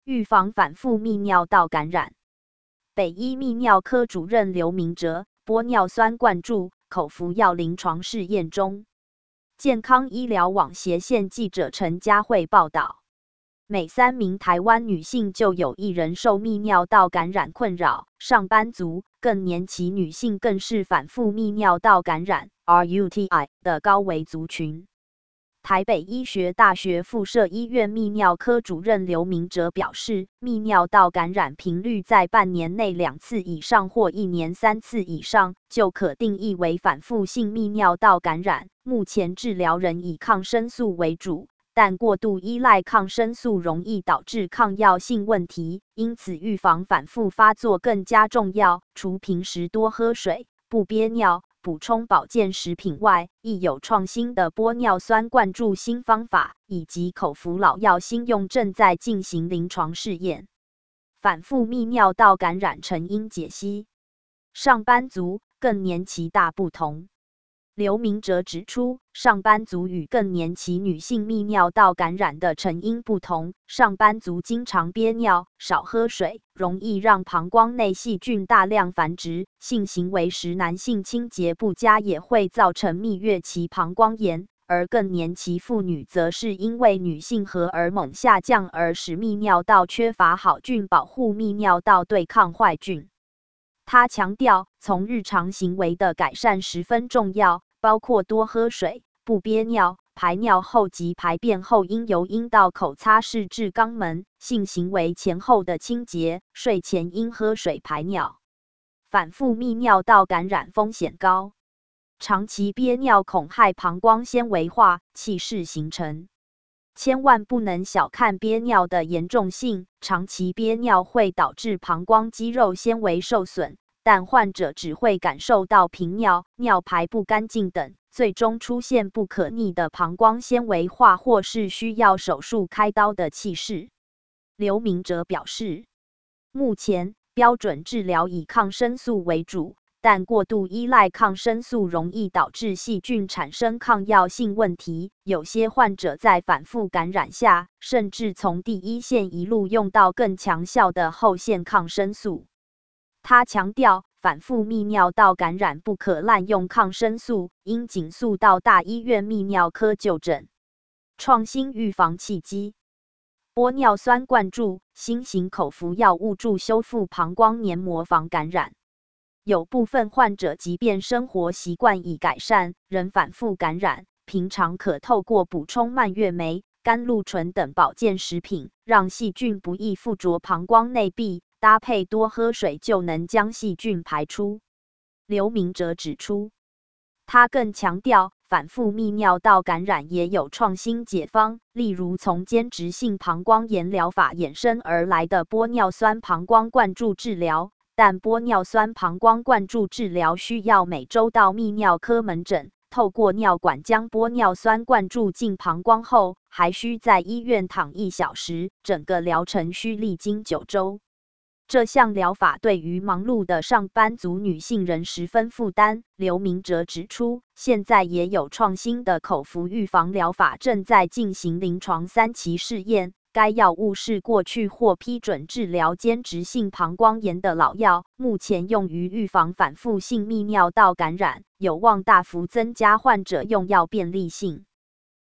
预防反复泌尿道感染。北医泌尿科主任刘明哲，玻尿酸灌注口服药临床试验中。健康医疗网斜线记者陈佳慧报道，每3名台湾女性就有1人受泌尿道感染困扰，上班族、更年期女性更是反复泌尿道感染 （RUTI） 的高危族群。台北医学大学附设医院泌尿科主任刘明哲表示，泌尿道感染频率在半年内2次以上或1年3次以上，就可定义为反复性泌尿道感染。目前治疗仍以抗生素为主，但过度依赖抗生素容易导致抗药性问题，因此预防反复发作更加重要。除平时多喝水、不憋尿、补充保健食品外，亦有创新的玻尿酸灌注新方法，以及口服老药新用正在进行临床试验。反复泌尿道感染成因解析，上班族、更年期大不同。刘明哲指出，上班族与更年期女性泌尿道感染的成因不同，上班族经常憋尿、少喝水，容易让膀胱内细菌大量繁殖；性行为时男性清洁不佳也会造成蜜月期膀胱炎，而更年期妇女则是因为女性荷尔蒙下降而使泌尿道缺乏好菌保护泌尿道对抗坏菌。他强调，从日常行为的改善十分重要，包括多喝水、不憋尿、排尿后及排便后应由阴道口擦拭至肛门，性行为前后的清洁，睡前应喝水排尿。反复泌尿道感染风险高，长期憋尿恐害膀胱纤维化、气室形成。千万不能小看憋尿的严重性，长期憋尿会导致膀胱肌肉纤维受损，但患者只会感受到频尿、尿排不干净等，最终出现不可逆的膀胱纤维化或是需要手术开刀的气室。刘明哲表示，目前标准治疗以抗生素为主，但过度依赖抗生素容易导致细菌产生抗药性问题，有些患者在反复感染下，甚至从第一线一路用到更强效的后线抗生素。他强调，反复泌尿道感染不可滥用抗生素，应尽速到大医院泌尿科就诊。创新预防契机，玻尿酸灌注新型口服药物助修复膀胱黏膜防感染。有部分患者即便生活习惯已改善，仍反复感染，平常可透过补充蔓越莓、甘露醇等保健食品，让细菌不易附着膀胱内壁，搭配多喝水就能将细菌排出。刘明哲指出，他更强调，反复泌尿道感染也有创新解方，例如从间质性膀胱炎疗法衍生而来的玻尿酸膀胱灌注治疗。但玻尿酸膀胱灌注治疗需要每周到泌尿科门诊，透过尿管将玻尿酸灌注进膀胱后，还需在医院躺1小时，整个疗程需历经9周。这项疗法对于忙碌的上班族女性仍十分负担。刘明哲指出，现在也有创新的口服预防疗法正在进行临床3期试验。该药物是过去获批准治疗间质性膀胱炎的老药，目前用于预防反复性泌尿道感染，有望大幅增加患者用药便利性。